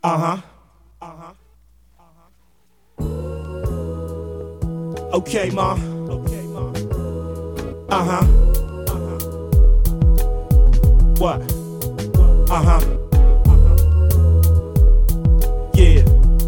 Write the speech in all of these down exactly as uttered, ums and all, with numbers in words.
Uh-huh. Uh-huh. Okay, ma. Okay, ma. Uh-huh. Uh-huh. What? Uh-huh. Uh-huh. Yeah.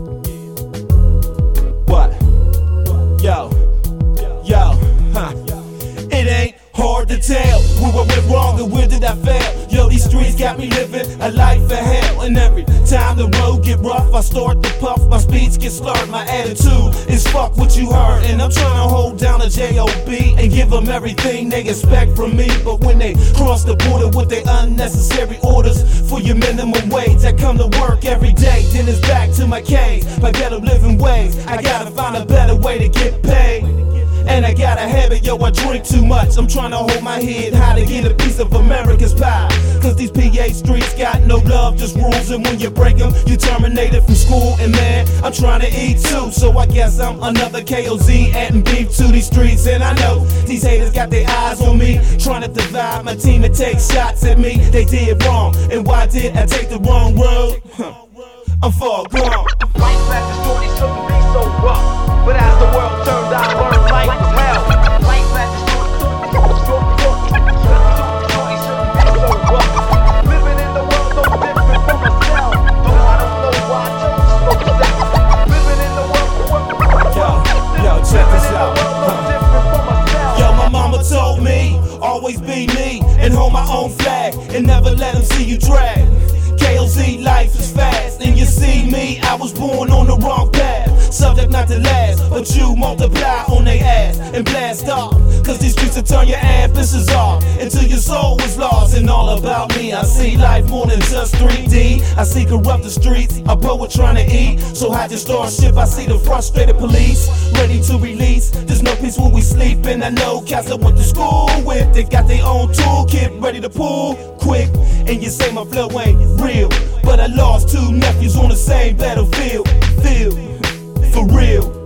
What? Yo. Yo. Huh. It ain't hard to tell where I went wrong and where did I fail. Yo, these streets got me living a life of hell. And every time the road get rough, I start to puff, my speech get slurred. My attitude is fuck what you heard. And I'm trying to hold down a J O B and give them everything they expect from me. But when they cross the border with their unnecessary orders for your minimum wage, I come to work every day, then it's back to my cage. My better living ways, I gotta find a better way to get paid. And I got a habit, yo, I drink too much. I'm trying to hold my head high to get a piece of America's pie. Cause these P A streets got no love, just rules. And when you break them, you terminated from school. And man, I'm trying to eat too. So I guess I'm another K O Z adding beef to these streets. And I know these haters got their eyes on me, trying to divide my team and take shots at me. They did wrong, and why did I take the wrong road? Huh. I'm far gone. Life at the shorty shouldn't be so rough, but as the world turned I learned life was hell. Life at the shorty shouldn't be so rough. Living in the world so different from myself. Oh, I don't know why I chose to slow down. Living in the world so Yo, yo, check this out. Huh. Yo, my mama told me, always be me and hold my own flag and never let them see you drag. K O Z life is fast, and you see me, I was born on the wrong path. Subject not to last, but you multiply on they ass and blast off. Cause these streets will turn your ambitions off until your soul is lost. And all about me, I see life more than just three D. I see corrupt the streets, a poet trying to eat. So hide your starship, I see the frustrated police ready to release. There's no peace when we sleep, and I know cats I went to school with, they got their own toolkit ready to pull quick. And you say my flow ain't real, but I lost two nephews on the same battlefield. Feel for real.